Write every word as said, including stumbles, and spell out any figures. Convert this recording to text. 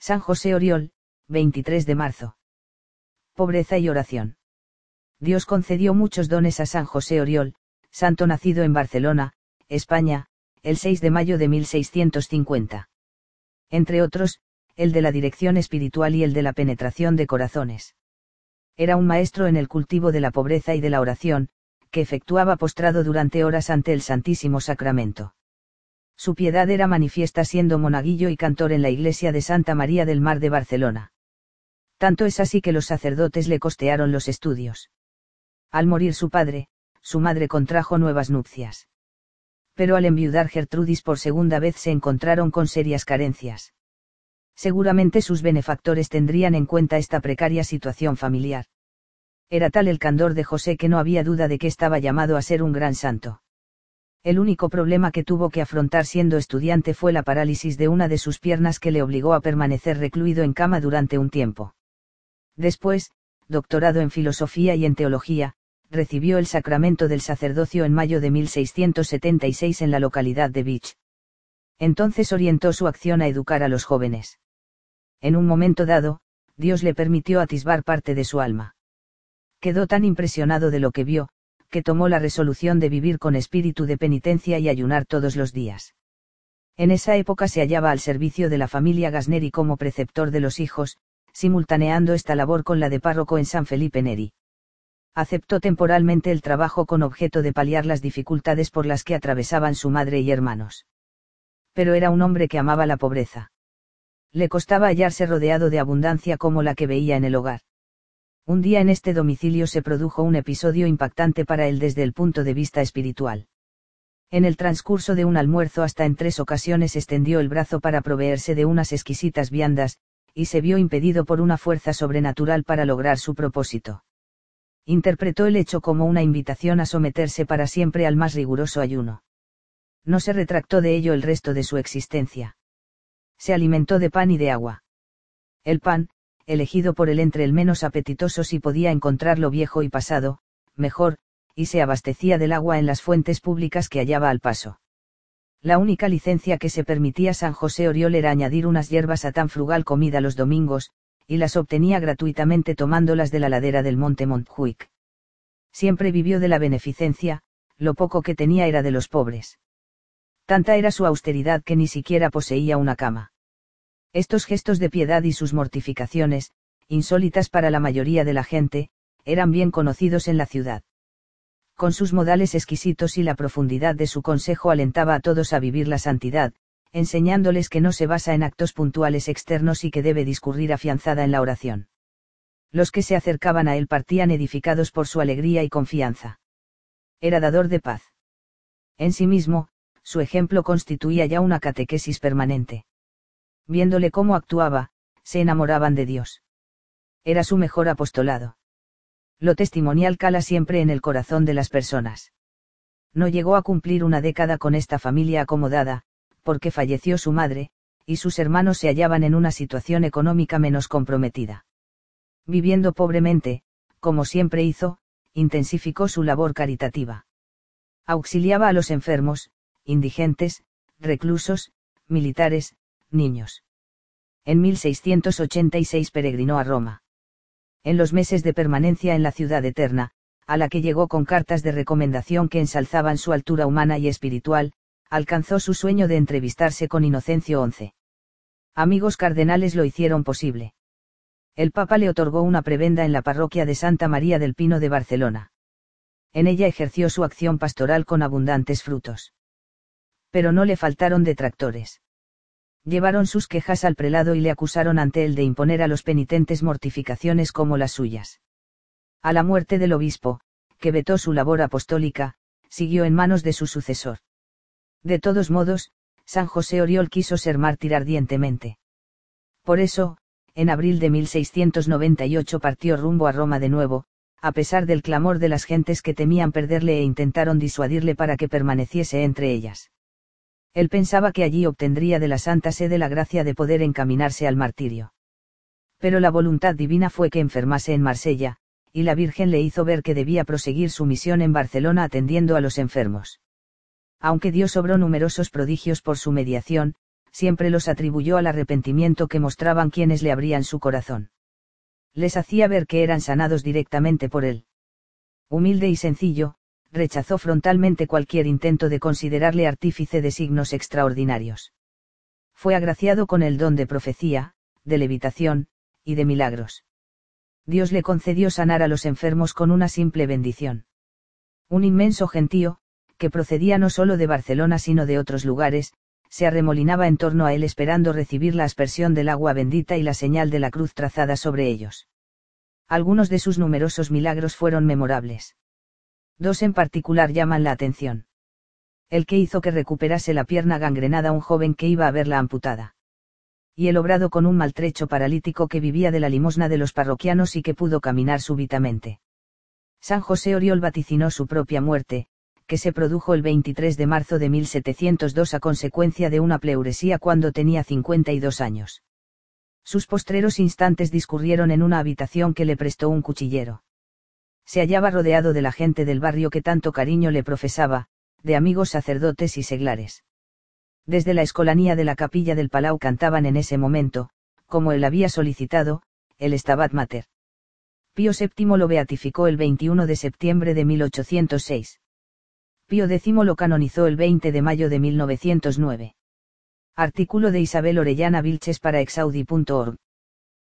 San José Oriol, veintitrés de marzo. Pobreza y oración. Dios concedió muchos dones a San José Oriol, santo nacido en Barcelona, España, el seis de mayo de mil seiscientos cincuenta. Entre otros, el de la dirección espiritual y el de la penetración de corazones. Era un maestro en el cultivo de la pobreza y de la oración, que efectuaba postrado durante horas ante el Santísimo Sacramento. Su piedad era manifiesta siendo monaguillo y cantor en la iglesia de Santa María del Mar de Barcelona. Tanto es así que los sacerdotes le costearon los estudios. Al morir su padre, su madre contrajo nuevas nupcias. Pero al enviudar Gertrudis por segunda vez se encontraron con serias carencias. Seguramente sus benefactores tendrían en cuenta esta precaria situación familiar. Era tal el candor de José que no había duda de que estaba llamado a ser un gran santo. El único problema que tuvo que afrontar siendo estudiante fue la parálisis de una de sus piernas que le obligó a permanecer recluido en cama durante un tiempo. Después, doctorado en filosofía y en teología, recibió el sacramento del sacerdocio en mayo de mil seiscientos setenta y seis en la localidad de Vich. Entonces orientó su acción a educar a los jóvenes. En un momento dado, Dios le permitió atisbar parte de su alma. Quedó tan impresionado de lo que vio, que tomó la resolución de vivir con espíritu de penitencia y ayunar todos los días. En esa época se hallaba al servicio de la familia Gasneri como preceptor de los hijos, simultaneando esta labor con la de párroco en San Felipe Neri. Aceptó temporalmente el trabajo con objeto de paliar las dificultades por las que atravesaban su madre y hermanos. Pero era un hombre que amaba la pobreza. Le costaba hallarse rodeado de abundancia como la que veía en el hogar. Un día en este domicilio se produjo un episodio impactante para él desde el punto de vista espiritual. En el transcurso de un almuerzo hasta en tres ocasiones extendió el brazo para proveerse de unas exquisitas viandas, y se vio impedido por una fuerza sobrenatural para lograr su propósito. Interpretó el hecho como una invitación a someterse para siempre al más riguroso ayuno. No se retractó de ello el resto de su existencia. Se alimentó de pan y de agua. El pan, elegido por él entre el menos apetitoso si podía encontrarlo viejo y pasado, mejor, y se abastecía del agua en las fuentes públicas que hallaba al paso. La única licencia que se permitía San José Oriol era añadir unas hierbas a tan frugal comida los domingos, y las obtenía gratuitamente tomándolas de la ladera del monte Montjuic. Siempre vivió de la beneficencia, lo poco que tenía era de los pobres. Tanta era su austeridad que ni siquiera poseía una cama. Estos gestos de piedad y sus mortificaciones, insólitas para la mayoría de la gente, eran bien conocidos en la ciudad. Con sus modales exquisitos y la profundidad de su consejo alentaba a todos a vivir la santidad, enseñándoles que no se basa en actos puntuales externos y que debe discurrir afianzada en la oración. Los que se acercaban a él partían edificados por su alegría y confianza. Era dador de paz. En sí mismo, su ejemplo constituía ya una catequesis permanente. Viéndole cómo actuaba, se enamoraban de Dios. Era su mejor apostolado. Lo testimonial cala siempre en el corazón de las personas. No llegó a cumplir una década con esta familia acomodada, porque falleció su madre, y sus hermanos se hallaban en una situación económica menos comprometida. Viviendo pobremente, como siempre hizo, intensificó su labor caritativa. Auxiliaba a los enfermos, indigentes, reclusos, militares, niños. En mil seiscientos ochenta y seis peregrinó a Roma. En los meses de permanencia en la ciudad eterna, a la que llegó con cartas de recomendación que ensalzaban su altura humana y espiritual, alcanzó su sueño de entrevistarse con Inocencio once. Amigos cardenales lo hicieron posible. El Papa le otorgó una prebenda en la parroquia de Santa María del Pino de Barcelona. En ella ejerció su acción pastoral con abundantes frutos. Pero no le faltaron detractores. Llevaron sus quejas al prelado y le acusaron ante él de imponer a los penitentes mortificaciones como las suyas. A la muerte del obispo, que vetó su labor apostólica, siguió en manos de su sucesor. De todos modos, San José Oriol quiso ser mártir ardientemente. Por eso, en abril de mil seiscientos noventa y ocho partió rumbo a Roma de nuevo, a pesar del clamor de las gentes que temían perderle e intentaron disuadirle para que permaneciese entre ellas. Él pensaba que allí obtendría de la Santa Sede la gracia de poder encaminarse al martirio. Pero la voluntad divina fue que enfermase en Marsella, y la Virgen le hizo ver que debía proseguir su misión en Barcelona atendiendo a los enfermos. Aunque Dios obró numerosos prodigios por su mediación, siempre los atribuyó al arrepentimiento que mostraban quienes le abrían su corazón. Les hacía ver que eran sanados directamente por él. Humilde y sencillo, rechazó frontalmente cualquier intento de considerarle artífice de signos extraordinarios. Fue agraciado con el don de profecía, de levitación, y de milagros. Dios le concedió sanar a los enfermos con una simple bendición. Un inmenso gentío, que procedía no solo de Barcelona sino de otros lugares, se arremolinaba en torno a él esperando recibir la aspersión del agua bendita y la señal de la cruz trazada sobre ellos. Algunos de sus numerosos milagros fueron memorables. Dos en particular llaman la atención. El que hizo que recuperase la pierna gangrenada un joven que iba a verla amputada. Y el obrado con un maltrecho paralítico que vivía de la limosna de los parroquianos y que pudo caminar súbitamente. San José Oriol vaticinó su propia muerte, que se produjo el veintitrés de marzo de mil setecientos dos a consecuencia de una pleuresía cuando tenía cincuenta y dos años. Sus postreros instantes discurrieron en una habitación que le prestó un cuchillero. Se hallaba rodeado de la gente del barrio que tanto cariño le profesaba, de amigos sacerdotes y seglares. Desde la escolanía de la capilla del Palau cantaban en ese momento, como él había solicitado, el Stabat Mater. Pío séptimo lo beatificó el veintiuno de septiembre de mil ochocientos seis. Pío décimo lo canonizó el veinte de mayo de mil novecientos nueve. Artículo de Isabel Orellana Vilches para exaudi punto org.